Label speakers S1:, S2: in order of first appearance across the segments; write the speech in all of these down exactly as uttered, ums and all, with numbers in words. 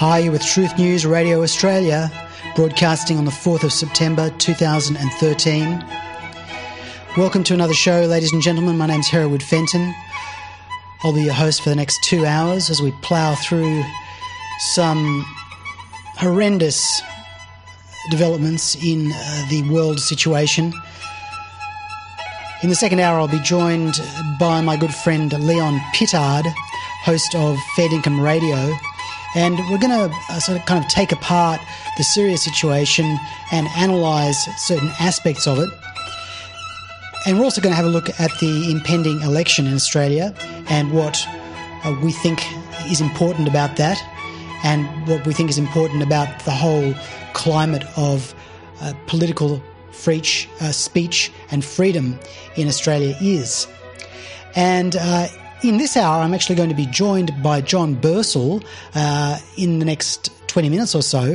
S1: are you with Truth News Radio Australia, broadcasting on the fourth of September two thousand thirteen. Welcome to another show, ladies and gentlemen. My name's Hereward Fenton. I'll be your host for the next two hours as we plough through some horrendous developments in uh, the world situation. In the second hour, I'll be joined by my good friend Leon Pittard, host of Fair Dinkum Radio, and we're going to uh, sort of kind of take apart the Syria situation and analyse certain aspects of it. And we're also going to have a look at the impending election in Australia and what uh, we think is important about that, and what we think is important about the whole climate of uh, political free uh, speech and freedom in Australia is. And uh, in this hour, I'm actually going to be joined by John Bursell uh, in the next twenty minutes or so.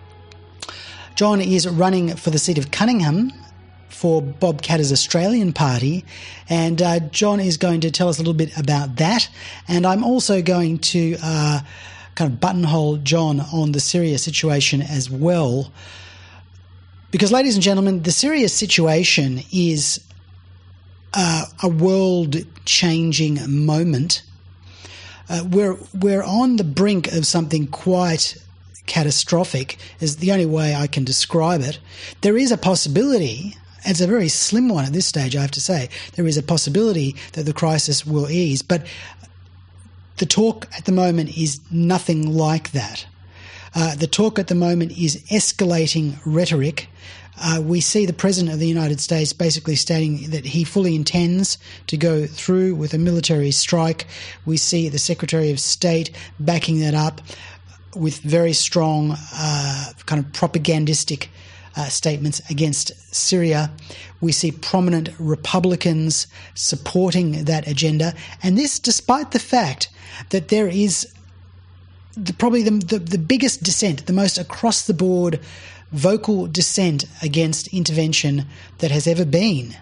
S1: John is running for the seat of Cunningham for Bob Katter's Australian Party, and uh, John is going to tell us a little bit about that. And I'm also going to uh, kind of buttonhole John on the Syria situation as well, because, ladies and gentlemen, the Syria situation is uh, a world-changing moment. Uh, we're we're on the brink of something quite catastrophic, is the only way I can describe it. There is a possibility. It's a very slim one at this stage, I have to say. There is a possibility that the crisis will ease, but the talk at the moment is nothing like that. Uh, the talk at the moment is escalating rhetoric. Uh, we see the President of the United States basically stating that he fully intends to go through with a military strike. We see the Secretary of State backing that up with very strong uh, kind of propagandistic Uh, statements against Syria. We see prominent Republicans supporting that agenda, and this despite the fact that there is the, probably the, the, the biggest dissent, the most across-the-board vocal dissent against intervention that has ever been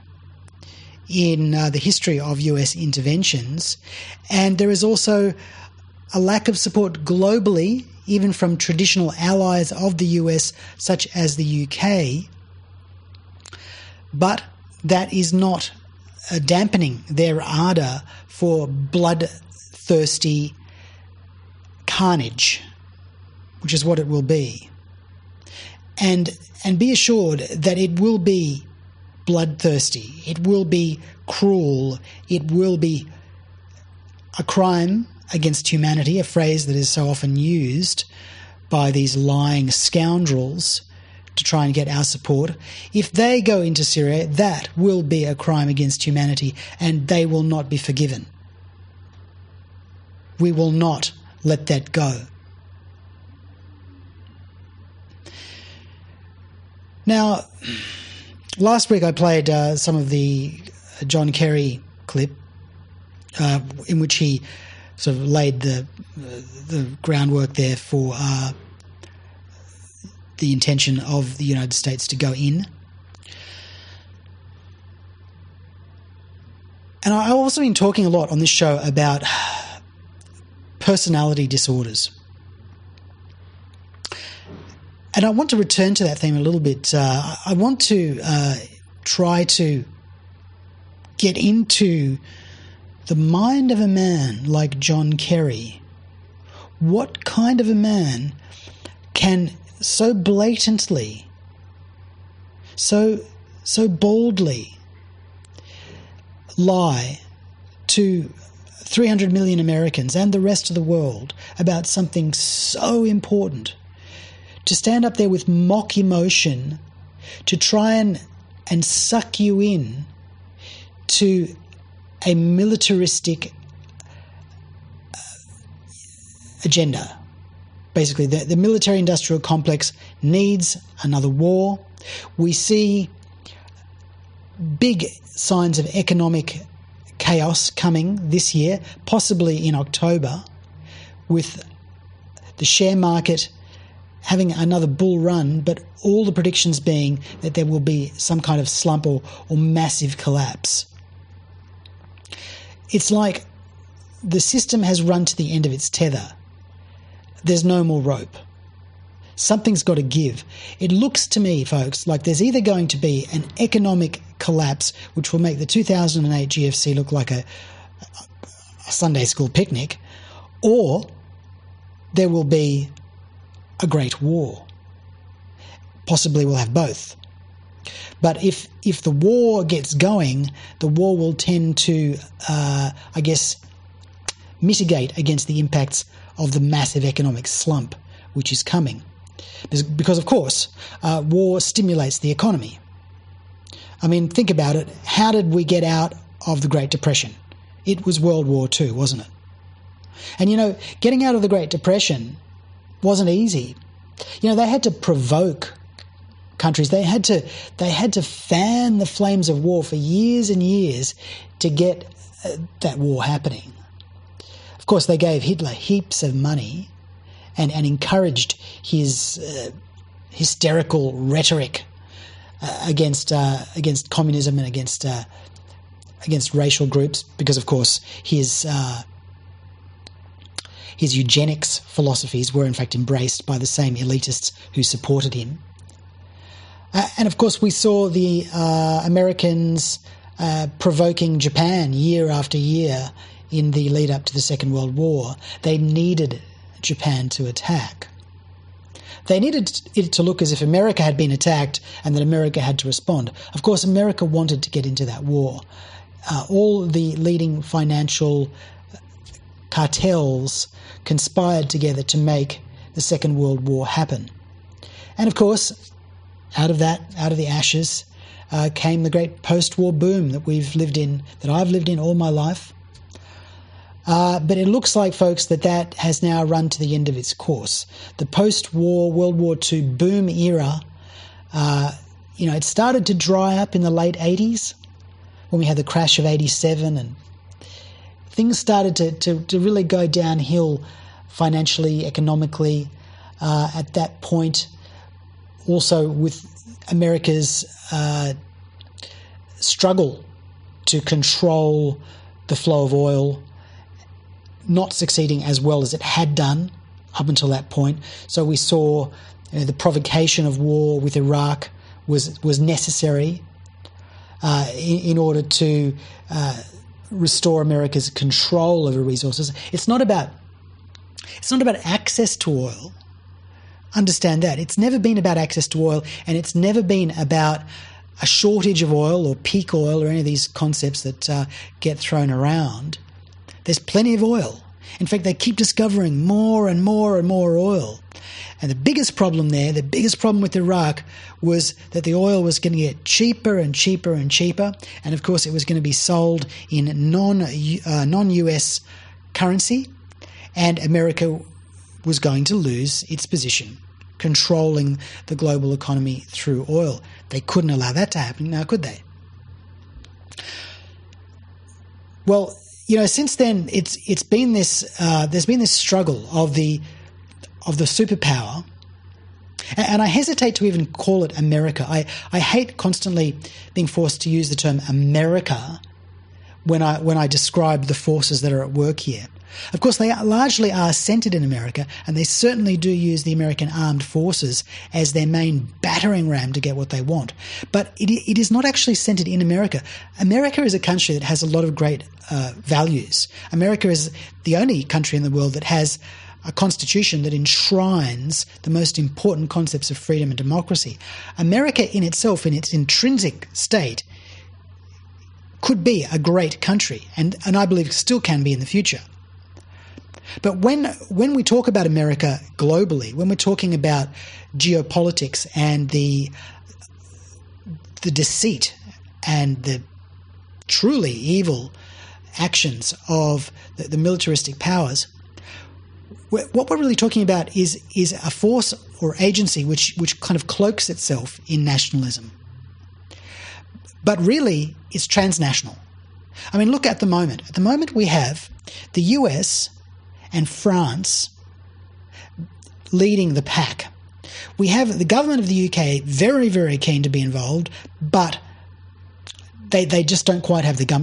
S1: in uh, the history of U S interventions. And there is also a lack of support globally, even from traditional allies of the U S, such as the U K. But that is not uh, dampening their ardour for bloodthirsty carnage, which is what it will be. And and be assured that it will be bloodthirsty. It will be cruel. It will be a crime against humanity, a phrase that is so often used by these lying scoundrels to try and get our support. If they go into Syria, that will be a crime against humanity, and they will not be forgiven. We will not let that go. Now, last week I played uh, some of the John Kerry clip uh, in which he sort of laid the uh, the groundwork there for uh, the intention of the United States to go in. And I've also been talking a lot on this show about personality disorders. And I want to return to that theme a little bit. Uh, I want to uh, try to get into the mind of a man like John Kerry. What kind of a man can so blatantly, so so boldly lie to three hundred million Americans and the rest of the world about something so important, to stand up there with mock emotion, to try and, and suck you in to a militaristic uh, agenda. Basically, the, the military-industrial complex needs another war. We see big signs of economic chaos coming this year, possibly in October, with the share market having another bull run, but all the predictions being that there will be some kind of slump or, or massive collapse. It's like the system has run to the end of its tether. there's no more rope. Something's got to give. It looks to me, folks, like there's either going to be an economic collapse, which will make the two thousand eight G F C look like a, a Sunday school picnic, or there will be a great war. Possibly we'll have both. But if if the war gets going, the war will tend to, uh, I guess, mitigate against the impacts of the massive economic slump which is coming. Because, of course, uh, war stimulates the economy. I mean, think about it. How did we get out of the Great Depression? It was World War Two, wasn't it? And, you know, getting out of the Great Depression wasn't easy. You know, they had to provoke countries. They had to they had to fan the flames of war for years and years to get uh, that war happening. Of course, they gave Hitler heaps of money and, and encouraged his uh, hysterical rhetoric uh, against uh, against communism and against uh, against racial groups, because, of course, his uh, his eugenics philosophies were in fact embraced by the same elitists who supported him. Uh, and, of course, we saw the uh, Americans uh, provoking Japan year after year in the lead up to the Second World War. They needed Japan to attack. They needed it to look as if America had been attacked and that America had to respond. Of course, America wanted to get into that war. Uh, all the leading financial cartels conspired together to make the Second World War happen. And, of course, out of that, out of the ashes, uh, came the great post-war boom that we've lived in, that I've lived in all my life. Uh, but it looks like, folks, that that has now run to the end of its course. The post-war World War Two boom era, uh, you know, it started to dry up in the late eighties when we had the crash of eighty-seven, and things started to, to, to really go downhill financially, economically uh, at that point. Also with America's uh, struggle to control the flow of oil, not succeeding as well as it had done up until that point. So we saw, you know, the provocation of war with Iraq was was necessary uh, in, in order to uh, restore America's control over resources. It's not about it's not about access to oil. Understand that. It's never been about access to oil, and it's never been about a shortage of oil or peak oil or any of these concepts that uh, get thrown around. There's plenty of oil. In fact, they keep discovering more and more and more oil. And the biggest problem there, the biggest problem with Iraq, was that the oil was going to get cheaper and cheaper and cheaper. And, of course, it was going to be sold in non, uh, non-U S currency, and America was going to lose its position controlling the global economy through oil. They couldn't allow that to happen now, could they? Well, you know, since then it's it's been this uh, there's been this struggle of the of the superpower, and, and I hesitate to even call it America. I, I hate constantly being forced to use the term America when I when I describe the forces that are at work here. Of course, they are, largely are centred in America, and they certainly do use the American armed forces as their main battering ram to get what they want. But it, it is not actually centred in America. America is a country that has a lot of great uh, values. America is the only country in the world that has a constitution that enshrines the most important concepts of freedom and democracy. America in itself, in its intrinsic state, could be a great country, and, and I believe still can be in the future. But when when we talk about America globally, when we're talking about geopolitics and the the deceit and the truly evil actions of the, the militaristic powers, what we're really talking about is is a force or agency which which kind of cloaks itself in nationalism. But really, it's transnational. I mean, look at the moment. At the moment, we have the U S and France leading the pack. We have the government of the U K very, very keen to be involved, but they they just don't quite have the gumption.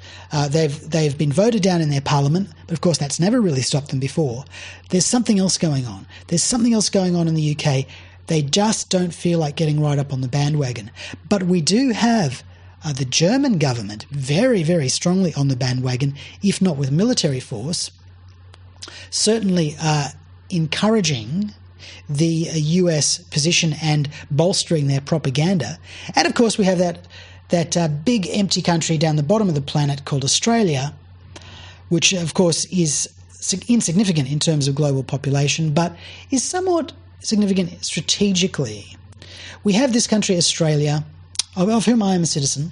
S1: Uh, they've they've been voted down in their parliament, but of course that's never really stopped them before. There's something else going on. There's something else going on in the U K. They just don't feel like getting right up on the bandwagon. But we do have uh, the German government very, very strongly on the bandwagon, if not with military force, certainly uh, encouraging the uh, U S position and bolstering their propaganda. And of course we have that that uh, big empty country down the bottom of the planet called Australia, which of course is insignificant in terms of global population, but is somewhat significant strategically. We have this country, Australia, of, of whom I am a citizen,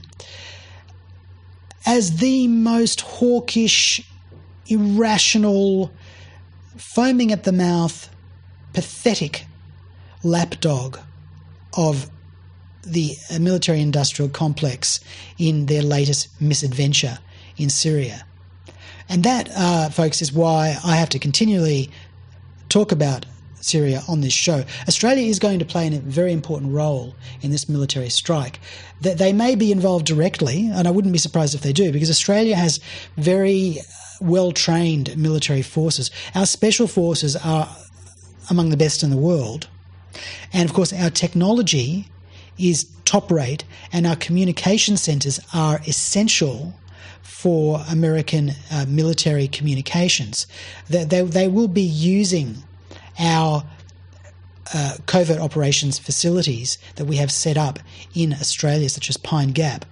S1: as the most hawkish, irrational, foaming at the mouth, pathetic lapdog of the military-industrial complex in their latest misadventure in Syria. And that, uh, folks, is why I have to continually talk about Syria on this show. Australia is going to play a very important role in this military strike. That they may be involved directly, and I wouldn't be surprised if they do, because Australia has very well-trained military forces. Our special forces are among the best in the world. And, of course, our technology is top rate, and our communication centres are essential for American uh, military communications. They, they, they will be using our uh, covert operations facilities that we have set up in Australia, such as Pine Gap.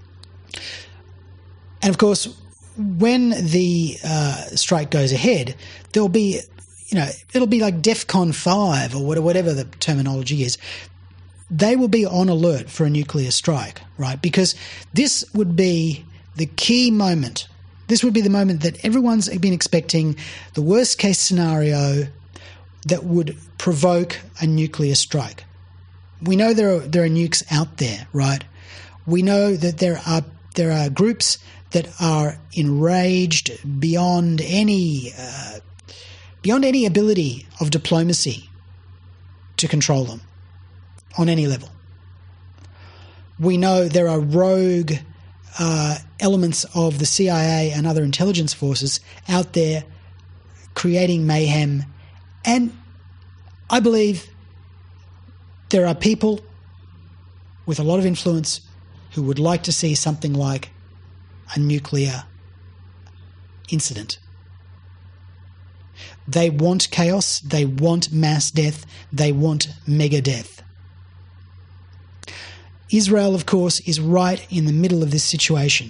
S1: And, of course, when the uh, strike goes ahead, there'll be, you know, it'll be like DEFCON five or whatever the terminology is. They will be on alert for a nuclear strike, right? Because this would be the key moment. This would be the moment that everyone's been expecting, the worst case scenario that would provoke a nuclear strike. We know there are there are nukes out there, right? We know that there are there are groups that are enraged beyond any uh, beyond any ability of diplomacy to control them on any level. We know there are rogue uh, elements of the C I A and other intelligence forces out there creating mayhem. And I believe there are people with a lot of influence who would like to see something like a nuclear incident. They want chaos, they want mass death, they want mega death. Israel, of course, is right in the middle of this situation.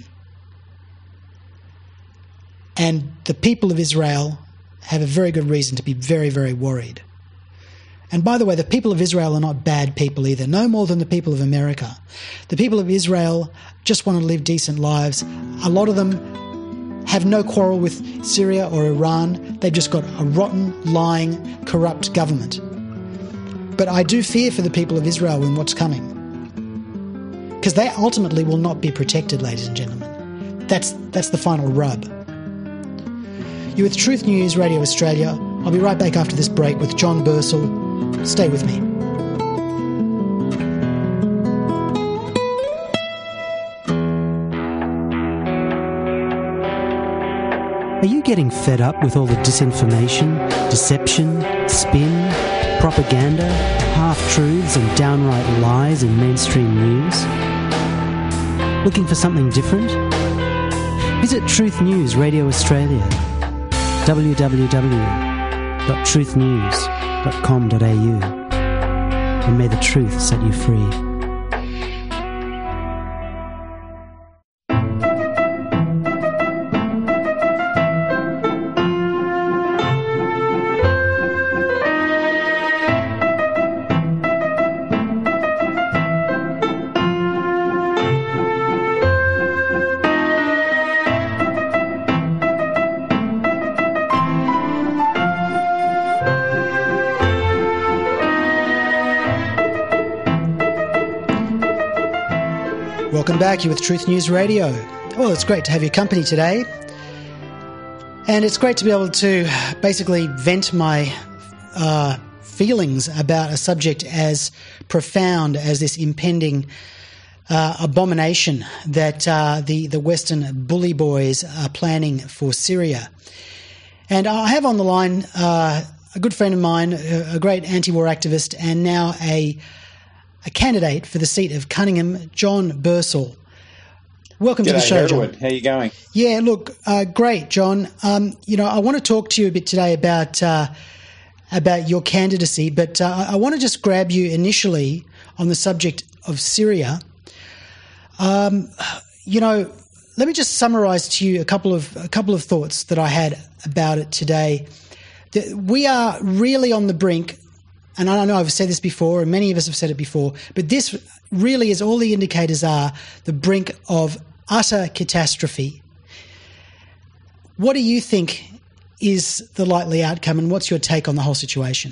S1: And the people of Israel have a very good reason to be very, very worried. And by the way, the people of Israel are not bad people either, no more than the people of America. The people of Israel just want to live decent lives. A lot of them have no quarrel with Syria or Iran. They've just got a rotten, lying, corrupt government. But I do fear for the people of Israel and what's coming, because they ultimately will not be protected, ladies and gentlemen. That's, that's the final rub. You're with Truth News Radio Australia. I'll be right back after this break with John Bursell. Stay with me.
S2: Are you getting fed up with all the disinformation, deception, spin, propaganda, half-truths and downright lies in mainstream news? Looking for something different? Visit Truth News Radio Australia, w w w dot truth news dot com dot a u, and may the truth set you free.
S1: Welcome back. You're with Truth News Radio. Well, it's great to have your company today. And it's great to be able to basically vent my uh, feelings about a subject as profound as this impending uh, abomination that uh, the, the Western bully boys are planning for Syria. And I have on the line uh, a good friend of mine, a great anti-war activist, and now a, a candidate for the seat of Cunningham, John Bursall. Welcome
S3: G'day,
S1: to the show,
S3: Herwood.
S1: John.
S3: How are you going?
S1: Yeah, look, uh, great, John. Um, you know, I want to talk to you a bit today about uh, about your candidacy, but uh, I want to just grab you initially on the subject of Syria. Um, you know, let me just summarise to you a couple of a couple of thoughts that I had about it today. The, we are really on the brink, and I know I've said this before, and many of us have said it before, but this really is, all the indicators are, the brink of utter catastrophe. What do you think is the likely outcome, and what's your take on the whole situation?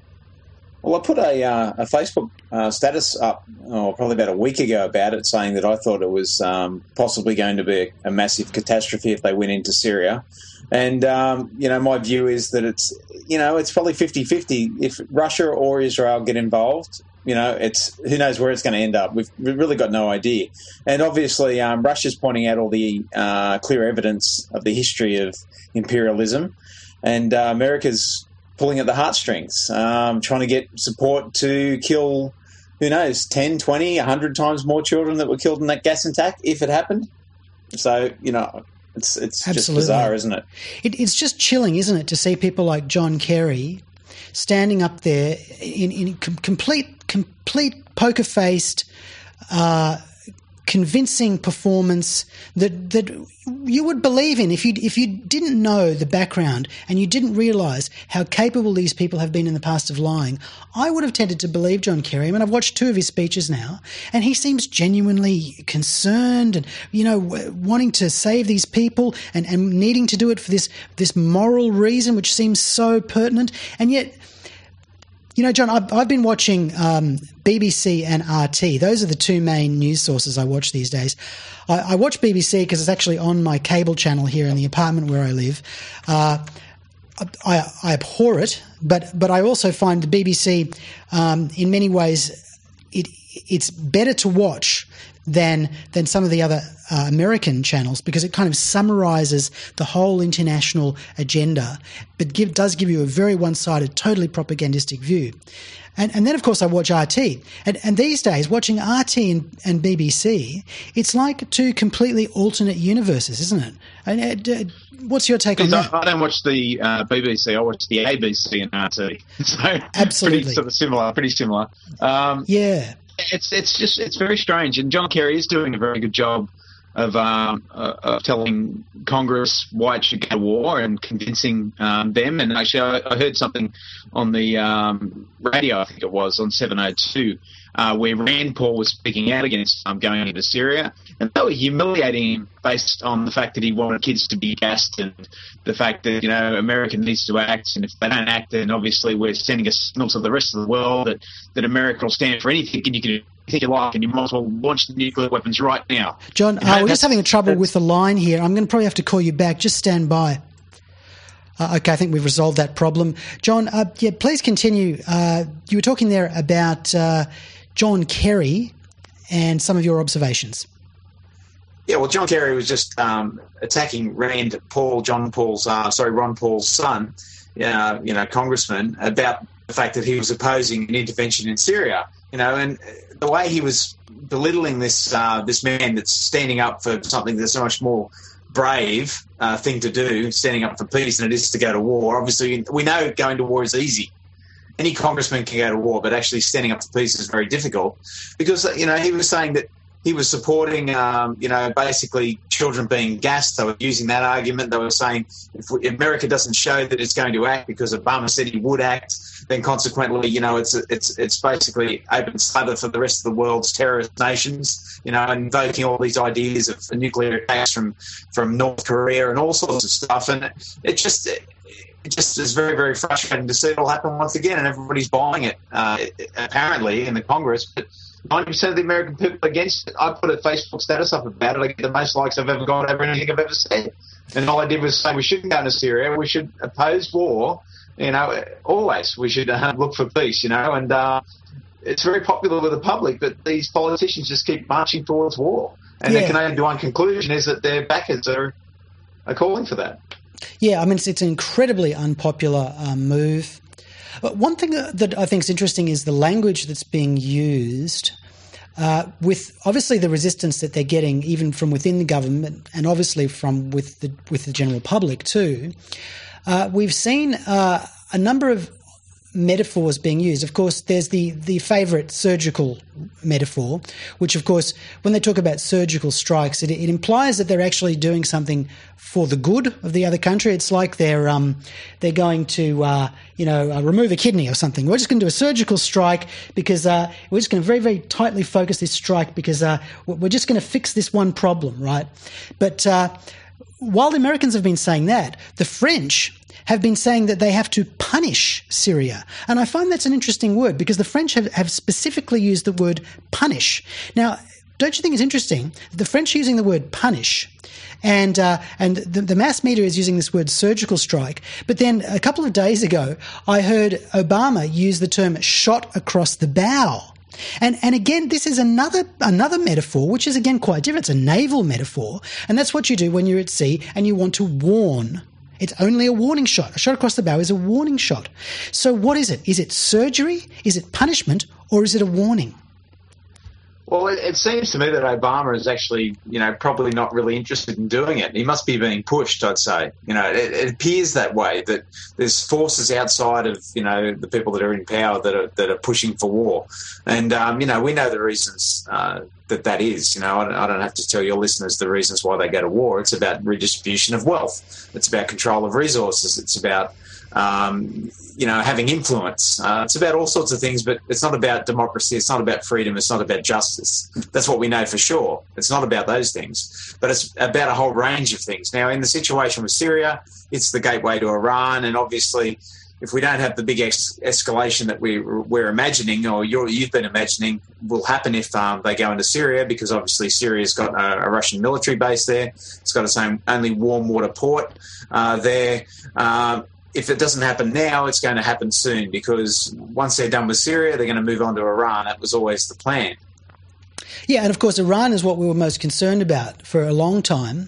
S3: Well, I put a, uh, a Facebook uh, status up oh, probably about a week ago about it, saying that I thought it was um, possibly going to be a massive catastrophe if they went into Syria. And, um, you know, my view is that it's, you know, it's probably fifty-fifty. If Russia or Israel get involved, you know, it's who knows where it's going to end up. We've, we've really got no idea. And obviously um, Russia's pointing out all the uh, clear evidence of the history of imperialism, and uh, America's pulling at the heartstrings, um, trying to get support to kill, who knows, ten, twenty, one hundred times more children that were killed in that gas attack if it happened. So, you know, it's it's
S1: Absolutely.
S3: just bizarre, isn't it?
S1: it? It's just chilling, isn't it, to see people like John Kerry standing up there in, in com- complete, complete poker-faced, uh, convincing performance that that you would believe in if you if you didn't know the background and you didn't realise how capable these people have been in the past of lying. I would have tended to believe John Kerry. I mean, I've watched two of his speeches now, and he seems genuinely concerned and, you know, wanting to save these people and, and needing to do it for this this moral reason, which seems so pertinent. And yet, you know, John, I've, I've been watching um, B B C and R T. Those are the two main news sources I watch these days. I, I watch B B C because it's actually on my cable channel here in the apartment where I live. Uh, I, I abhor it, but but I also find the B B C, um, in many ways, it it's better to watch than than some of the other uh, American channels, because it kind of summarises the whole international agenda, but give, does give you a very one-sided, totally propagandistic view. And, and then, of course, I watch R T. And, and these days, watching R T and, and B B C, it's like two completely alternate universes, isn't it? And, uh, what's your take on that?
S4: I don't watch the uh, B B C. I watch the A B C and R T. So
S1: absolutely,
S4: pretty sort of similar. Pretty similar. Um,
S1: yeah.
S4: It's it's just it's very strange, and John Kerry is doing a very good job of um, uh, of telling Congress why it should go to war and convincing um, them. And actually, I, I heard something on the um, radio, I think it was on seven oh two, uh, where Rand Paul was speaking out against um, going into Syria, and they were humiliating him based on the fact that he wanted kids to be gassed and the fact that, you know, America needs to act, and if they don't act, then obviously we're sending a signal to the rest of the world that, that America will stand for anything, and you can do anything you like, and you might as well launch the nuclear weapons right now.
S1: John, uh, we're just having a trouble with the line here. I'm going to probably have to call you back. Just stand by. Uh, okay, I think we've resolved that problem. John, uh, yeah, please continue. Uh, you were talking there about uh, John Kerry and some of your observations.
S3: Yeah, well, John Kerry was just um, attacking Rand Paul, John Paul's, uh, sorry, Ron Paul's son, uh, you know, congressman, about the fact that he was opposing an intervention in Syria. You know, and the way he was belittling this uh, this man that's standing up for something that's so much more brave uh, thing to do, standing up for peace, than it is to go to war. Obviously, we know going to war is easy. Any congressman can go to war, but actually standing up for peace is very difficult, because, you know, he was saying that he was supporting, um, you know, basically children being gassed. They were using that argument. They were saying if, we, if America doesn't show that it's going to act because Obama said he would act, then consequently, you know, it's it's it's basically open slather for the rest of the world's terrorist nations, you know, invoking all these ideas of nuclear attacks from, from North Korea and all sorts of stuff. And it just it just is very, very frustrating to see it all happen once again, and everybody's buying it, uh, apparently, in the Congress. But ninety percent of the American people are against it. I put a Facebook status up about it. I get the most likes I've ever got over anything I've ever said. And all I did was say we shouldn't go into Syria. We should oppose war. You know, always we should uh, look for peace, you know. And uh,
S4: it's very popular with the public, but these politicians just keep marching towards war. And
S1: yeah.
S4: there can only be one conclusion, is that their backers are, are calling for that.
S1: Yeah, I mean, it's, it's an incredibly unpopular uh, move. But one thing that I think is interesting is the language that's being used uh, with obviously the resistance that they're getting even from within the government and obviously from with the, with the general public too. Uh, we've seen uh, a number of metaphors being used. Of course, there's the, the favourite surgical metaphor, which, of course, when they talk about surgical strikes, it, it implies that they're actually doing something for the good of the other country. It's like they're um, they're going to, uh, you know, uh, remove a kidney or something. We're just going to do a surgical strike because uh, we're just going to very, very tightly focus this strike because uh, we're just going to fix this one problem, right? But uh, while the Americans have been saying that, the French have been saying that they have to punish Syria. And I find that's an interesting word because the French have, have specifically used the word punish. Now, don't you think it's interesting? The French are using the word punish and uh, and the, the mass media is using this word surgical strike. But then a couple of days ago, I heard Obama use the term shot across the bow. And and again, this is another another metaphor, which is again quite different. It's a naval metaphor. And that's what you do when you're at sea and you want to warn. It's only a warning shot. A shot across the bow is a warning shot. So what is it? Is it surgery? Is it punishment? Or is it a warning?
S4: Well, it, it seems to me that Obama is actually, you know, probably not really interested in doing it. He must be being pushed, I'd say. You know, it, it appears that way, that there's forces outside of, you know, the people that are in power that are that are pushing for war. And, um, you know, we know the reasons uh, that that is. You know, I don't, I don't have to tell your listeners the reasons why they go to war. It's about redistribution of wealth. It's about control of resources. It's about Um, you know, having influence. Uh, it's about all sorts of things, but it's not about democracy. It's not about freedom. It's not about justice. That's what we know for sure. It's not about those things, but it's about a whole range of things. Now, in the situation with Syria, it's the gateway to Iran, and obviously, if we don't have the big ex- escalation that we, we're imagining, or you're, you've been imagining, will happen if um, they go into Syria, because obviously Syria's got a, a Russian military base there. It's got its own only warm water port uh, there. Um, If it doesn't happen now, it's going to happen soon, because once they're done with Syria, they're going to move on to Iran. That was always the plan.
S1: Yeah, and of course, Iran is what we were most concerned about for a long time.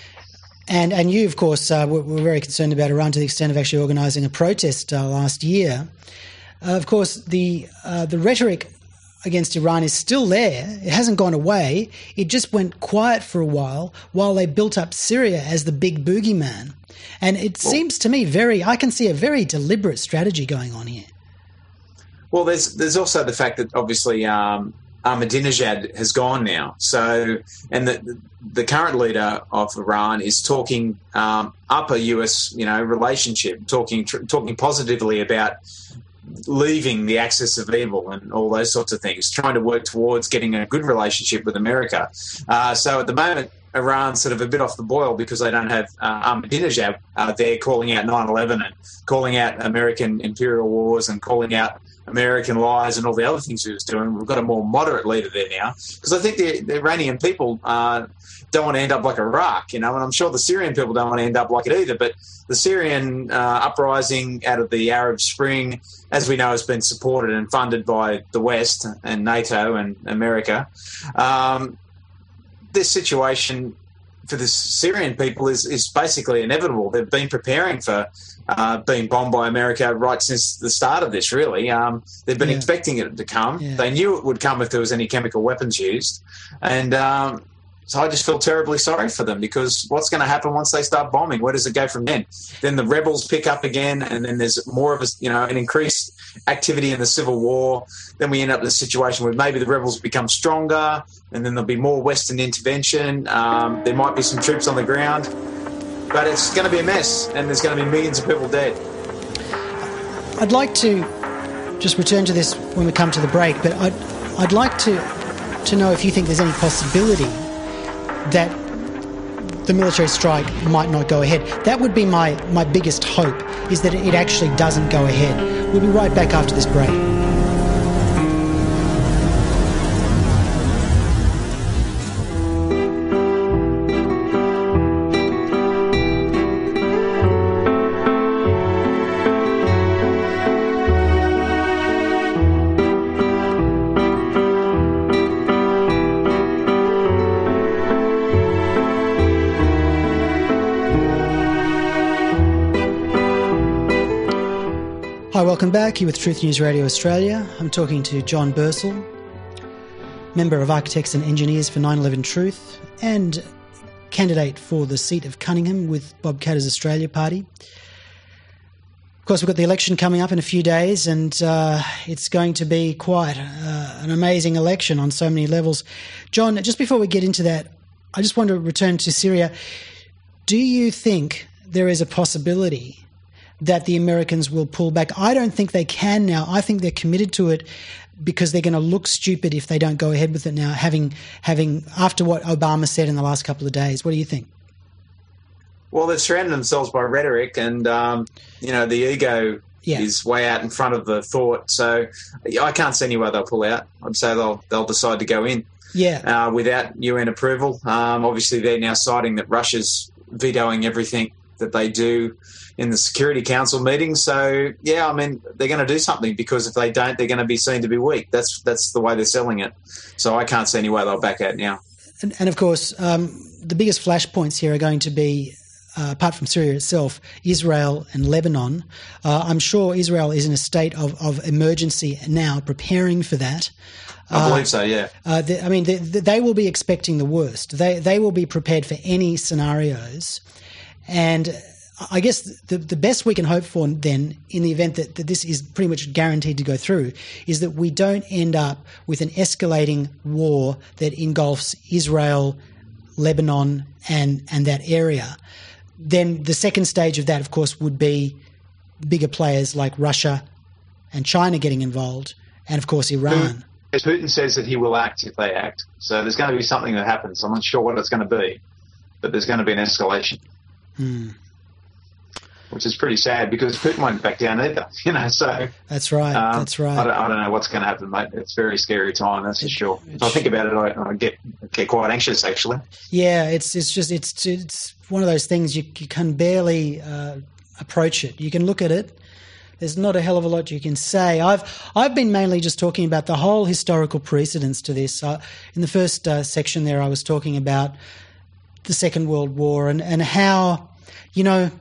S1: And and you, of course, uh, were, were very concerned about Iran to the extent of actually organising a protest uh, last year. Uh, of course, the uh, the rhetoric against Iran is still there. It hasn't gone away. It just went quiet for a while while they built up Syria as the big boogeyman. And it well, seems to me very, I can see a very deliberate strategy going on here.
S3: Well, there's there's also the fact that obviously um, Ahmadinejad has gone now. So, and the the current leader of Iran is talking um, up a U S, you know, relationship, talking tr- talking positively about leaving the axis of evil and all those sorts of things, trying to work towards getting a good relationship with America. Uh, so at the moment, Iran's sort of a bit off the boil because they don't have uh, Ahmadinejad uh, there calling out nine eleven and calling out American imperial wars and calling out American lies and all the other things he was doing. We've got a more moderate leader there now, because I think the, the Iranian people uh, don't want to end up like Iraq, you know, and I'm sure the Syrian people don't want to end up like it either. But the Syrian uh, uprising out of the Arab Spring, as we know, has been supported and funded by the West and NATO and America. Um, this situation for the Syrian people is, is basically inevitable. They've been preparing for uh, being bombed by America right since the start of this, really. Um, they've been yeah. expecting it to come. Yeah. They knew it would come if there was any chemical weapons used. And um, so I just feel terribly sorry for them, because what's going to happen once they start bombing? Where does it go from then? Then the rebels pick up again, and then there's more of a, you know, an increased activity in the civil war. Then we end up in a situation where maybe the rebels become stronger, and then there'll be more Western intervention. Um, there might be some troops on the ground, but it's going to be a mess, and there's going to be millions of people dead.
S1: I'd like to just return to this when we come to the break, but I'd, I'd like to to know if you think there's any possibility that the military strike might not go ahead. That would be my, my biggest hope, is that it actually doesn't go ahead. We'll be right back after this break. Hi, welcome back. You're with Truth News Radio Australia. I'm talking to John Bursell, member of Architects and Engineers for nine eleven Truth and candidate for the seat of Cunningham with Bob Katter's Australia Party. Of course, we've got the election coming up in a few days, and uh, it's going to be quite uh, an amazing election on so many levels. John, just before we get into that, I just want to return to Syria. Do you think there is a possibility that the Americans will pull back? I don't think they can now. I think they're committed to it because they're going to look stupid if they don't go ahead with it now, having having after what Obama said in the last couple of days. What do you think?
S3: Well, they've surrounded themselves by rhetoric, and um, you know the ego yeah. is way out in front of the thought. So I can't see any way they'll pull out. I'd say they'll they'll decide to go in.
S1: Yeah.
S3: Uh, without U N approval. Um, obviously, they're now citing that Russia's vetoing everything that they do in the Security Council meetings. So, yeah, I mean, they're going to do something, because if they don't, they're going to be seen to be weak. That's that's the way they're selling it. So I can't see any way they'll back out now.
S1: And, and of course, um, the biggest flashpoints here are going to be, uh, apart from Syria itself, Israel and Lebanon. Uh, I'm sure Israel is in a state of, of emergency now, preparing for that.
S3: I believe so, yeah.
S1: Uh, they, I mean, they, they will be expecting the worst. They they will be prepared for any scenarios. And I guess the the best we can hope for then, in the event that, that this is pretty much guaranteed to go through, is that we don't end up with an escalating war that engulfs Israel, Lebanon, and, and that area. Then the second stage of that, of course, would be bigger players like Russia and China getting involved, and, of course, Iran.
S4: Putin says that he will act if they act. So there's going to be something that happens. I'm not sure what it's going to be, but there's going to be an escalation.
S1: Hmm.
S4: Which is pretty sad, because Putin won't back down either, you know. So
S1: that's right. Um, that's right.
S3: I don't, I don't know what's going to happen, mate. It's a very scary time, that's for sure. If I think about it, I, I get get quite anxious, actually.
S1: Yeah, it's it's just it's it's one of those things you you can barely uh, approach it. You can look at it. There's not a hell of a lot you can say. I've I've been mainly just talking about the whole historical precedents to this. Uh, in the first uh, section there, I was talking about the Second World War and, and how, you know,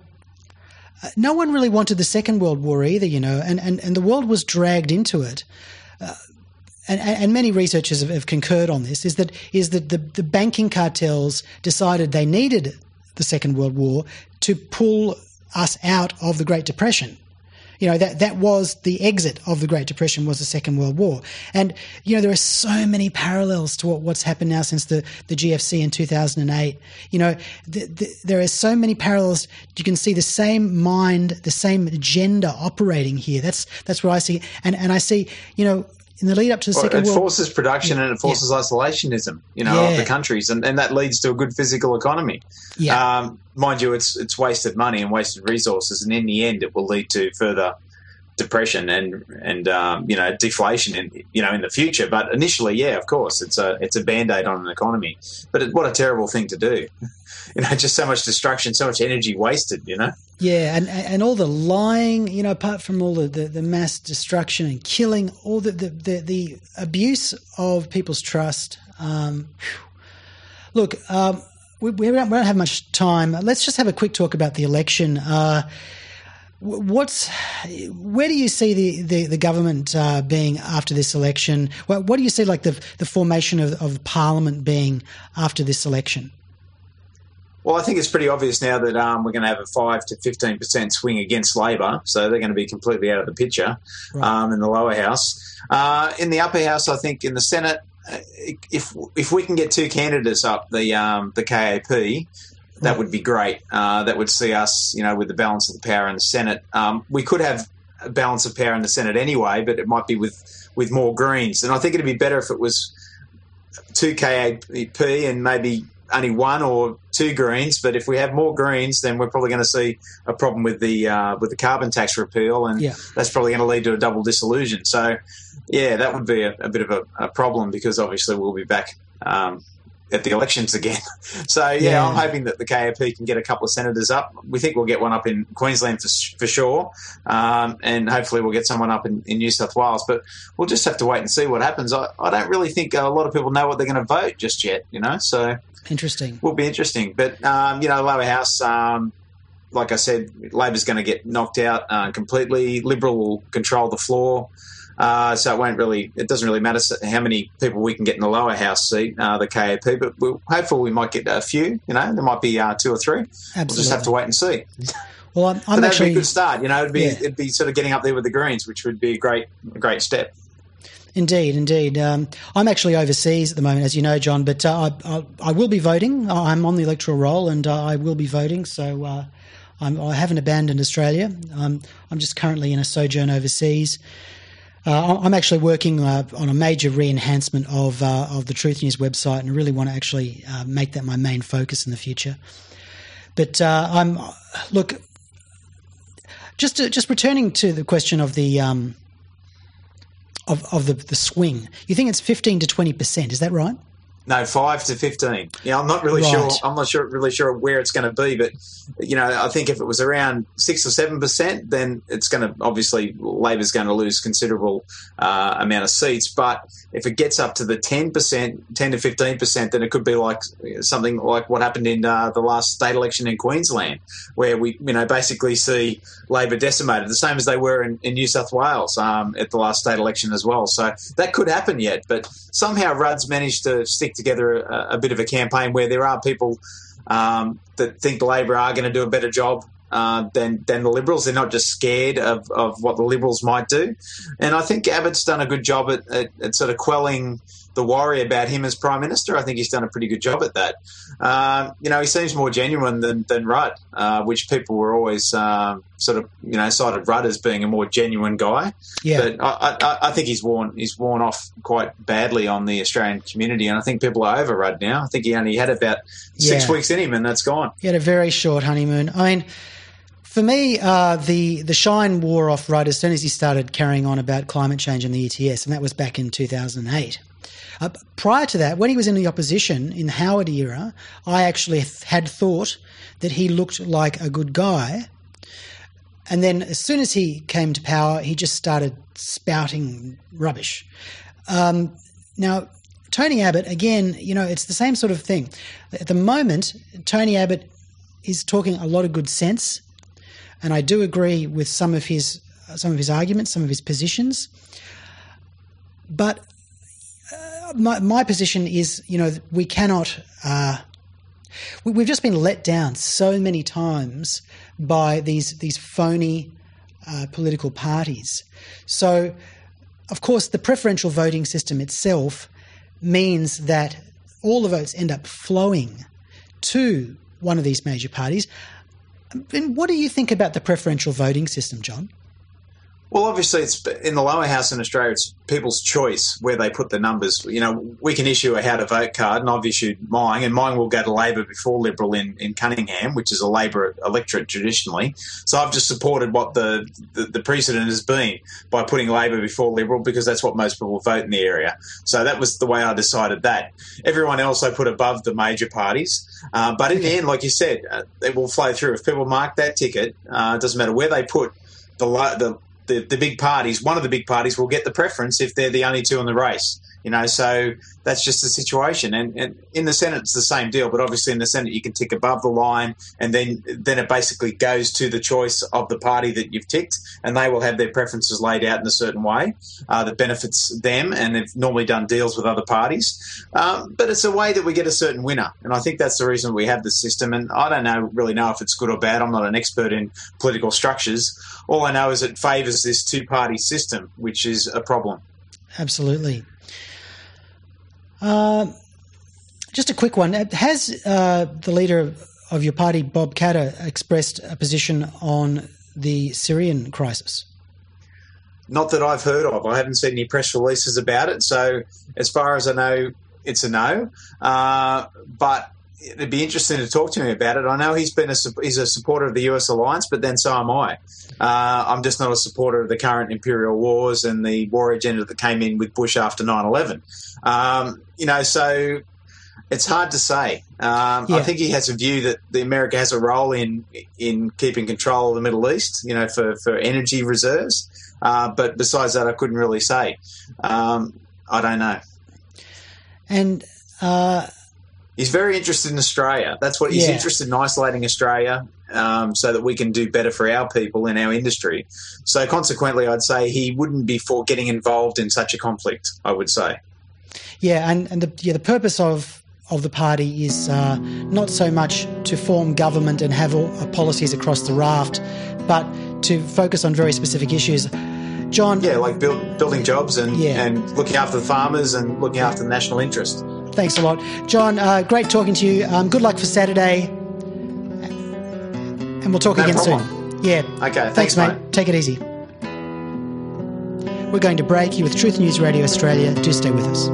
S1: no one really wanted the Second World War either, you know, and, and, and the world was dragged into it. Uh, and, and many researchers have, have concurred on this, is that is that the, the banking cartels decided they needed the Second World War to pull us out of the Great Depression. You know, that, that was the exit of the Great Depression, was the Second World War. And, you know, there are so many parallels to what, what's happened now since the, the G F C in two thousand eight. You know, the, the, there are so many parallels. You can see the same mind, the same agenda operating here. That's that's what I see. And, and I see, you know, in the lead up to the
S3: well,
S1: Second World War.
S3: It forces production, yeah, and it forces yeah. isolationism, you know, yeah. of the countries. And, and that leads to a good physical economy.
S1: Yeah.
S3: Um, mind you, it's it's wasted money and wasted resources, and in the end, it will lead to further depression and and um, you know, deflation in you know in the future. But initially, yeah, of course, it's a it's a band-aid on an economy. But it, what a terrible thing to do! You know, just so much destruction, so much energy wasted. You know.
S1: Yeah, and and all the lying, you know, apart from all the, the, the mass destruction and killing, all the the, the, the abuse of people's trust. Um, look. Um, We, we don't have much time. Let's just have a quick talk about the election. Uh, what's where do you see the, the, the government uh, being after this election? What, what do you see like the the formation of, of Parliament being after this election?
S3: Well, I think it's pretty obvious now that um, we're going to have a five to fifteen percent swing against Labor, so they're going to be completely out of the picture right. um, in the lower house. Uh, in the upper house, I think in the Senate, if if we can get two candidates up the um, the K A P, that would be great. Uh, that would see us, you know, with the balance of the power in the Senate. Um, we could have a balance of power in the Senate anyway, but it might be with, with more Greens. And I think it'd be better if it was two K A P and maybe only one or two Greens. But if we have more Greens, then we're probably going to see a problem with the uh, with the carbon tax repeal, and yeah. that's probably going to lead to a double dissolution. So, yeah, that would be a, a bit of a, a problem, because obviously we'll be back um, at the elections again. So, yeah, yeah, I'm hoping that the K A P can get a couple of senators up. We think we'll get one up in Queensland for, for sure, um, and hopefully we'll get someone up in, in New South Wales. But we'll just have to wait and see what happens. I, I don't really think a lot of people know what they're going to vote just yet, you know, so...
S1: Interesting.
S3: Will be interesting. But, um, you know, lower house, um, like I said, Labor's going to get knocked out uh, completely. Liberal will control the floor. Uh, so it won't really, it doesn't really matter how many people we can get in the lower house seat, uh, the K A P, but we'll, hopefully we might get a few, you know, there might be uh, two or three.
S1: Absolutely.
S3: We'll just have to wait and see.
S1: Well, I'm, I'm
S3: but that'd
S1: actually,
S3: be a good start, you know, it'd be,
S1: yeah.
S3: it'd be sort of getting up there with the Greens, which would be a great, a great step.
S1: Indeed, indeed. Um, I'm actually overseas at the moment, as you know, John, but uh, I, I, I will be voting. I'm on the electoral roll and uh, I will be voting, so uh, I'm, I haven't abandoned Australia. Um, I'm just currently in a sojourn overseas. Uh, I'm actually working uh, on a major re-enhancement of uh, of the Truth News website, and I really want to actually uh, make that my main focus in the future. But uh, I'm look, just to, just returning to the question of the um, of of the the swing. You think it's fifteen to twenty percent? Is that right?
S3: No, five to fifteen. Yeah, I'm not really
S1: Right.
S3: sure. I'm not sure really sure where it's going to be, but you know, I think if it was around six or seven percent, then it's going to obviously Labor's going to lose considerable uh, amount of seats. But if it gets up to the ten percent, ten to fifteen percent, then it could be like something like what happened in uh, the last state election in Queensland, where we, you know, basically see Labor decimated, the same as they were in, in New South Wales um, at the last state election as well. So that could happen yet, but somehow Rudd's managed to stick together a, a bit of a campaign where there are people um, that think Labor are going to do a better job uh, than than the Liberals. They're not just scared of, of what the Liberals might do. And I think Abbott's done a good job at, at, at sort of quelling the worry about him as Prime Minister. I think he's done a pretty good job at that. Um, you know, he seems more genuine than, than Rudd, uh, which people were always um, sort of, you know, cited Rudd as being a more genuine guy.
S1: Yeah.
S3: But I, I, I think he's worn he's worn off quite badly on the Australian community, and I think people are over Rudd now. I think he only had about six
S1: Yeah.
S3: weeks in him, and that's gone.
S1: He had a very short honeymoon. I mean, for me, uh, the the shine wore off Rudd as soon as he started carrying on about climate change and the E T S, and that was back in two thousand eight. Uh, prior to that, when he was in the opposition in the Howard era, I actually had thought that he looked like a good guy. And then as soon as he came to power, he just started spouting rubbish. Um, now, Tony Abbott, again, you know, it's the same sort of thing. At the moment, Tony Abbott is talking a lot of good sense, and I do agree with some of his some of his arguments, some of his positions. But My, my position is, you know, we cannot. Uh, we, we've just been let down so many times by these these phony uh, political parties. So, of course, the preferential voting system itself means that all the votes end up flowing to one of these major parties. And what do you think about the preferential voting system, John?
S3: Well, obviously, it's in the lower house in Australia, it's people's choice where they put the numbers. You know, we can issue a how to vote card, and I've issued mine, and mine will go to Labor before Liberal in, in Cunningham, which is a Labor electorate traditionally. So I've just supported what the, the, the precedent has been by putting Labor before Liberal, because that's what most people vote in the area. So that was the way I decided that. Everyone else I put above the major parties. Uh, but in the end, like you said, uh, it will flow through. If people mark that ticket, uh, it doesn't matter where they put the the The, the big parties, one of the big parties will get the preference if they're the only two in the race, you know, so that's just the situation. And, and in the Senate, it's the same deal, but obviously in the Senate, you can tick above the line, and then, then it basically goes to the choice of the party that you've ticked, and they will have their preferences laid out in a certain way uh, that benefits them, and they've normally done deals with other parties. Um, but it's a way that we get a certain winner, and I think that's the reason we have this system. And I don't know really know if it's good or bad. I'm not an expert in political structures. All I know is it favours this two-party system, which is a problem.
S1: Absolutely. Uh, just a quick one. Has uh, the leader of your party, Bob Katter, expressed a position on the Syrian crisis?
S3: Not that I've heard of. I haven't seen any press releases about it. So as far as I know, it's a no. Uh, but it'd be interesting to talk to him about it. I know he's been a, he's a supporter of the U S alliance, but then so am I. Uh, I'm just not a supporter of the current imperial wars and the war agenda that came in with Bush after nine eleven. Um, you know, so it's hard to say. Um,
S1: yeah.
S3: I think he has a view that the America has a role in in keeping control of the Middle East, you know, for, for energy reserves. Uh, but besides that, I couldn't really say. Um, I don't know.
S1: And uh,
S3: He's very interested in Australia. That's what he's
S1: Yeah.
S3: interested in, isolating Australia um, so that we can do better for our people in our industry. So consequently, I'd say he wouldn't be for getting involved in such a conflict, I would say.
S1: Yeah, and, and the, yeah, the purpose of, of the party is uh, not so much to form government and have all, uh, policies across the raft, but to focus on very specific issues. John?
S3: Yeah, like build, building jobs and,
S1: Yeah.
S3: and looking after the farmers and looking after the national interest.
S1: Thanks a lot. John, uh, great talking to you. Um, good luck for Saturday. And we'll talk
S3: No
S1: again
S3: problem.
S1: soon. Yeah.
S3: Okay,
S1: Thanks,
S3: thanks,
S1: mate.
S3: mate.
S1: Take it easy. We're going to break here with Truth News Radio Australia. Do stay with us.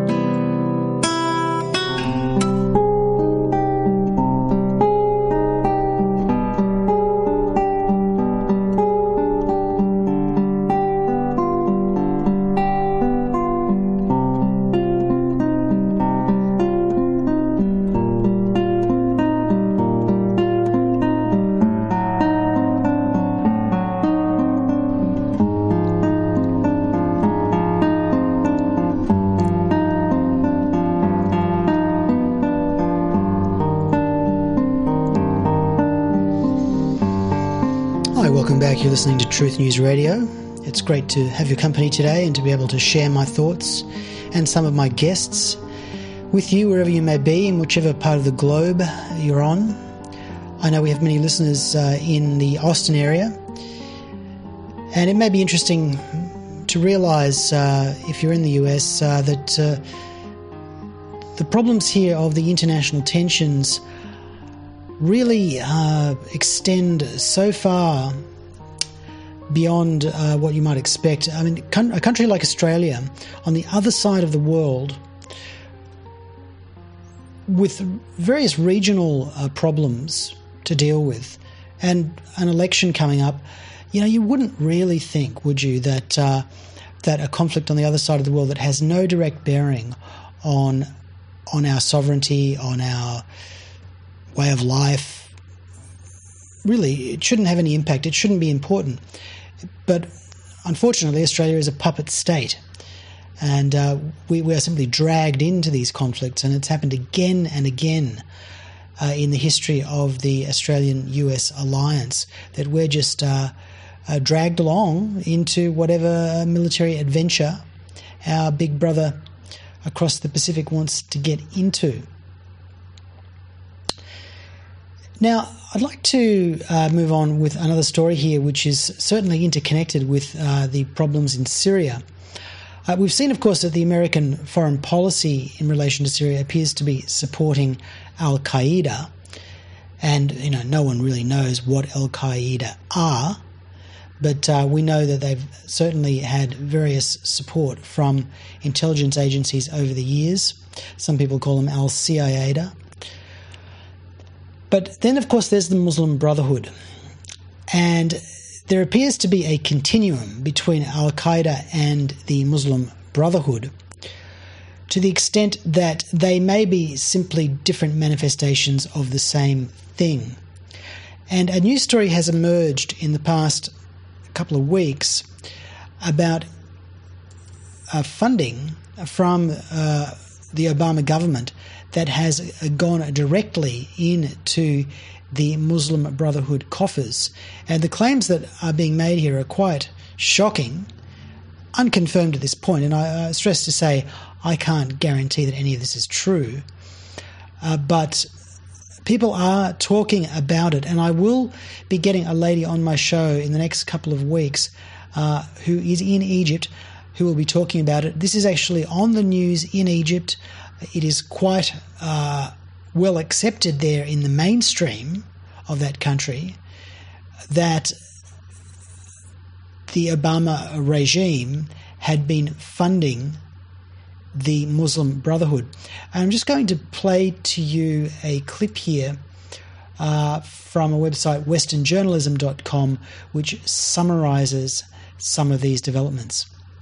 S1: Hi, welcome back. You're listening to Truth News Radio. It's great to have your company today and to be able to share my thoughts and some of my guests with you wherever you may be, in whichever part of the globe you're on. I know we have many listeners uh, in the Austin area, and it may be interesting to realise, uh, if you're in the U S, uh, that uh, the problems here of the international tensions really uh, extend so far beyond uh, what you might expect. I mean, a country like Australia, on the other side of the world, with various regional uh, problems to deal with, and an election coming up, you know, you wouldn't really think, would you, that uh, that a conflict on the other side of the world that has no direct bearing on on our sovereignty, on our way of life, really, it shouldn't have any impact. It shouldn't be important. But unfortunately, Australia is a puppet state, and uh, we, we are simply dragged into these conflicts, and it's happened again and again uh, in the history of the Australian-U S alliance, that we're just uh, uh, dragged along into whatever military adventure our big brother across the Pacific wants to get into. Now, I'd like to uh, move on with another story here, which is certainly interconnected with uh, the problems in Syria. Uh, we've seen, of course, that the American foreign policy in relation to Syria appears to be supporting Al-Qaeda, and you know, no one really knows what Al-Qaeda are, but uh, we know that they've certainly had various support from intelligence agencies over the years. Some people call them Al-C I A D A. But then, of course, there's the Muslim Brotherhood. And there appears to be a continuum between Al-Qaeda and the Muslim Brotherhood, to the extent that they may be simply different manifestations of the same thing. And a news story has emerged in the past couple of weeks about uh, funding from uh, the Obama government that has gone directly into the Muslim Brotherhood coffers. And the claims that are being made here are quite shocking, unconfirmed at this point, and I uh, stress to say I can't guarantee that any of this is true, uh, but people are talking about it, and I will be getting a lady on my show in the next couple of weeks uh, who is in Egypt, who will be talking about it. This is actually on the news in Egypt. It is quite uh, well accepted there in the mainstream of that country that the Obama regime had been funding the Muslim Brotherhood. And I'm just going to play to you a clip here uh, from a website, western journalism dot com, which summarizes some of these developments.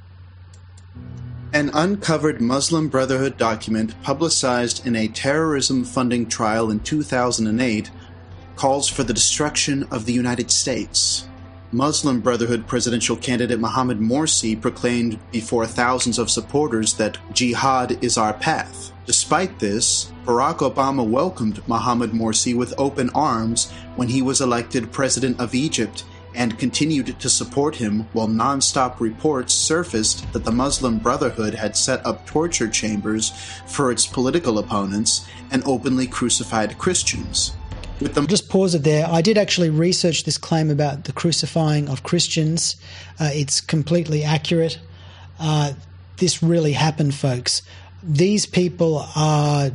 S5: An uncovered Muslim Brotherhood document publicized in a terrorism funding trial in two thousand eight calls for the destruction of the United States. Muslim Brotherhood presidential candidate Mohamed Morsi proclaimed before thousands of supporters that jihad is our path. Despite this, Barack Obama welcomed Mohamed Morsi with open arms when he was elected president of Egypt and continued to support him while non-stop reports surfaced that the Muslim Brotherhood had set up torture chambers for its political opponents and openly crucified Christians. With the-
S1: Just pause it there. I did actually research this claim about the crucifying of Christians. Uh, it's completely accurate. Uh, this really happened, folks. These people are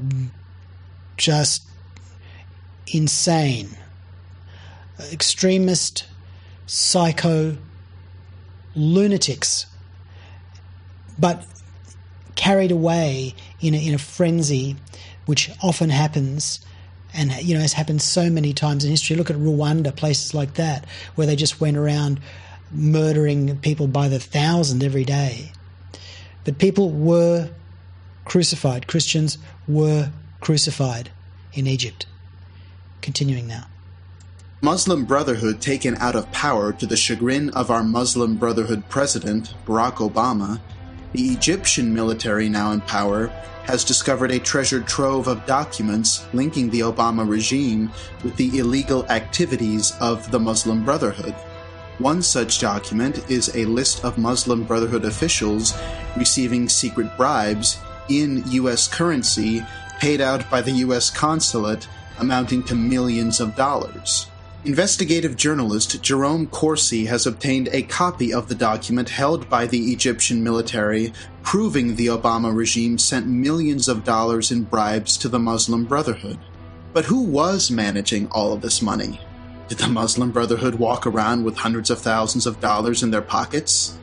S1: just insane. Extremist, psycho, lunatics, but carried away in a, in a frenzy, which often happens and, you know, has happened so many times in history. Look at Rwanda, places like that, where they just went around murdering people by the thousand every day. But people were crucified. Christians were crucified in Egypt. Continuing now.
S5: Muslim Brotherhood taken out of power to the chagrin of our Muslim Brotherhood president, Barack Obama, the Egyptian military now in power has discovered a treasure trove of documents linking the Obama regime with the illegal activities of the Muslim Brotherhood. One such document is a list of Muslim Brotherhood officials receiving secret bribes in U S currency paid out by the U S consulate amounting to millions of dollars. Investigative journalist Jerome Corsi has obtained a copy of the document held by the Egyptian military, proving the Obama regime sent millions of dollars in bribes to the Muslim Brotherhood. But who was managing all of this money? Did the Muslim Brotherhood walk around with hundreds of thousands of dollars in their pockets?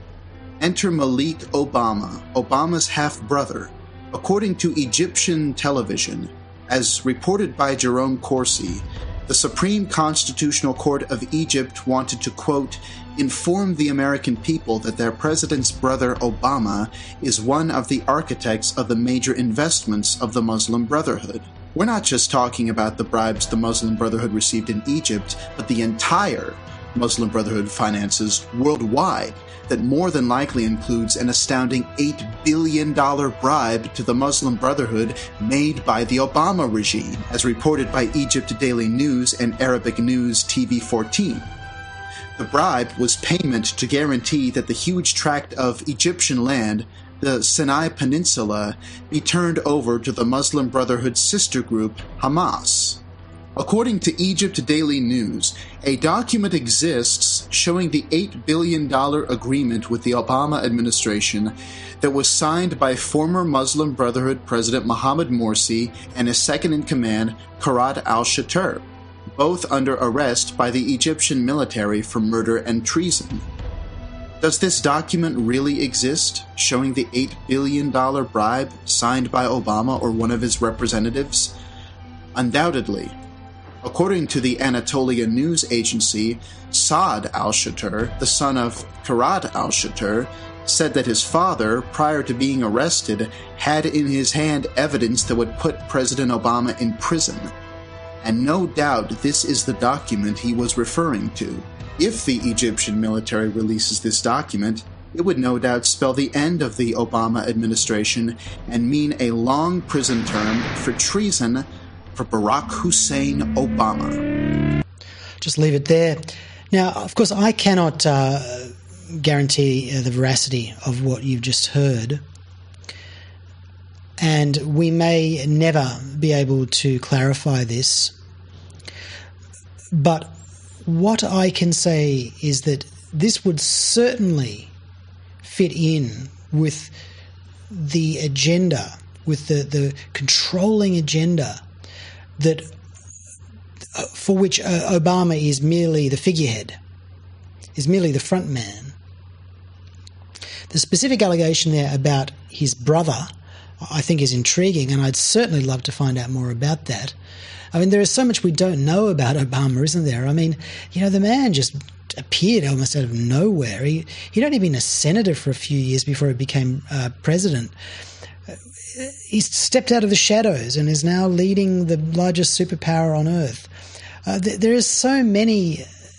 S5: Enter Malik Obama, Obama's half-brother. According to Egyptian television, as reported by Jerome Corsi, the Supreme Constitutional Court of Egypt wanted to, quote, inform the American people that their president's brother Obama is one of the architects of the major investments of the Muslim Brotherhood. We're not just talking about the bribes the Muslim Brotherhood received in Egypt, but the entire Muslim Brotherhood finances worldwide that more than likely includes an astounding eight billion dollars bribe to the Muslim Brotherhood made by the Obama regime, as reported by Egypt Daily News and Arabic News T V fourteen. The bribe was payment to guarantee that the huge tract of Egyptian land, the Sinai Peninsula, be turned over to the Muslim Brotherhood sister group, Hamas. According to Egypt Daily News, a document exists showing the eight billion dollars agreement with the Obama administration that was signed by former Muslim Brotherhood President Mohamed Morsi and his second-in-command, Kharat al-Shatur, both under arrest by the Egyptian military for murder and treason. Does this document really exist, showing the eight billion dollars bribe signed by Obama or one of his representatives? Undoubtedly. According to the Anatolia news agency, Saad al-Shatur, the son of Kharat al-Shatur, said that his father, prior to being arrested, had in his hand evidence that would put President Obama in prison. And no doubt this is the document he was referring to. If the Egyptian military releases this document, it would no doubt spell the end of the Obama administration and mean a long prison term for treason for Barack Hussein Obama.
S1: Just leave it there. Now, of course, I cannot uh, guarantee uh, the veracity of what you've just heard, and we may never be able to clarify this, but what I can say is that this would certainly fit in with the agenda, with the, the controlling agenda that uh, for which uh, Obama is merely the figurehead, is merely the front man. The specific allegation there about his brother, I think, is intriguing, and I'd certainly love to find out more about that. I mean, there is so much we don't know about Obama, isn't there? I mean, you know, the man just appeared almost out of nowhere. He, he'd only been a senator for a few years before he became uh, president. He's stepped out of the shadows and is now leading the largest superpower on earth. Uh, th- there is so many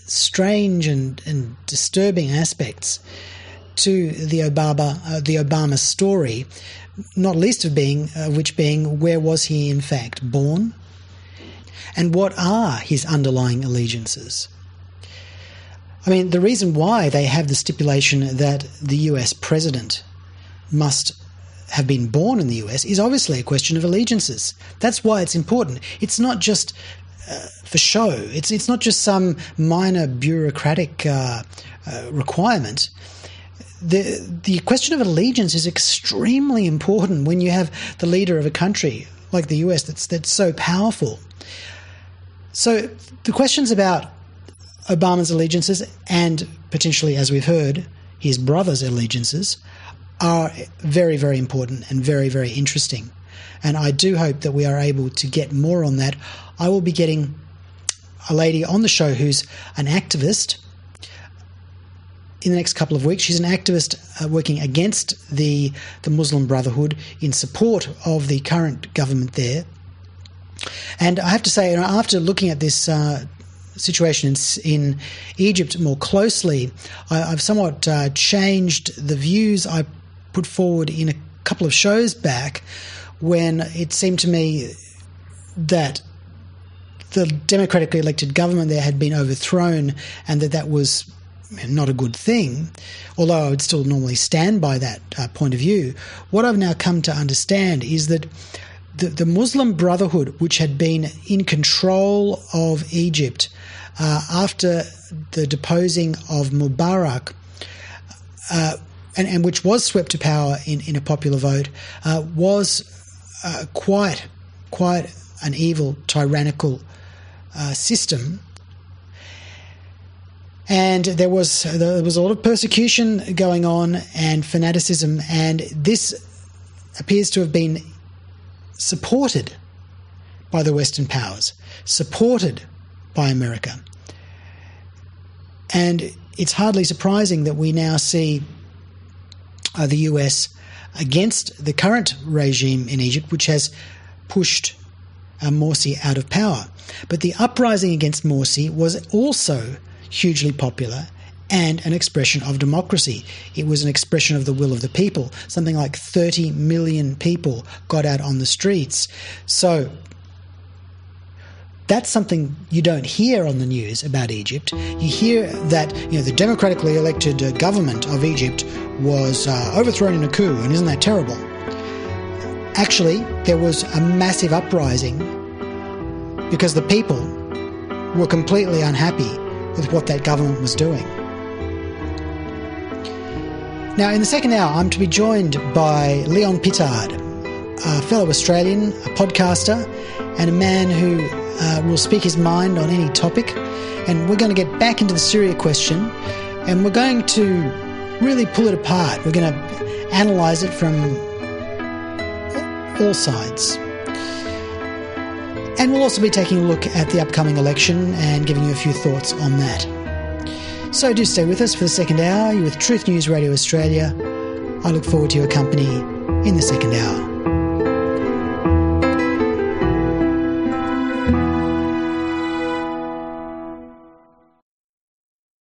S1: strange and, and disturbing aspects to the Obama uh, the Obama story, not least of being uh, which being where was he in fact born, and what are his underlying allegiances. I mean, the reason why they have the stipulation that the U S president must have been born in the U S is obviously a question of allegiances. That's why it's important. It's not just uh, for show. It's it's not just some minor bureaucratic uh, uh, requirement. The the question of allegiance is extremely important when you have the leader of a country like the U S that's that's so powerful. So the questions about Obama's allegiances and potentially, as we've heard, his brother's allegiances are very, very important and very, very interesting. And I do hope that we are able to get more on that. I will be getting a lady on the show who's an activist in the next couple of weeks. She's an activist uh, working against the, the Muslim Brotherhood in support of the current government there. And I have to say, you know, after looking at this uh, situation in, in Egypt more closely, I, I've somewhat uh, changed the views I put forward in a couple of shows back, when it seemed to me that the democratically elected government there had been overthrown and that that was not a good thing, although I would still normally stand by that uh, point of view. What I've now come to understand is that the, the Muslim Brotherhood, which had been in control of Egypt uh, after the deposing of Mubarak, uh, and, and which was swept to power in, in a popular vote, uh, was uh, quite, quite an evil, tyrannical uh, system. And there was there was a lot of persecution going on and fanaticism, and this appears to have been supported by the Western powers, supported by America. And it's hardly surprising that we now see uh, the U S against the current regime in Egypt, which has pushed uh, Morsi out of power. But the uprising against Morsi was also hugely popular and an expression of democracy. It was an expression of the will of the people. Something like thirty million people got out on the streets. So that's something you don't hear on the news about Egypt. You hear that, you know, the democratically elected uh, government of Egypt was uh, overthrown in a coup, and isn't that terrible? Actually, there was a massive uprising because the people were completely unhappy with what that government was doing. Now, in the second hour, I'm to be joined by Leon Pittard, a fellow Australian, a podcaster, and a man who uh, will speak his mind on any topic. And we're going to get back into the Syria question, and we're going to really pull it apart. We're going to analyse it from all sides. And we'll also be taking a look at the upcoming election and giving you a few thoughts on that. So do stay with us for the second hour. You're with Truth News Radio Australia. I look forward to your company in the second hour.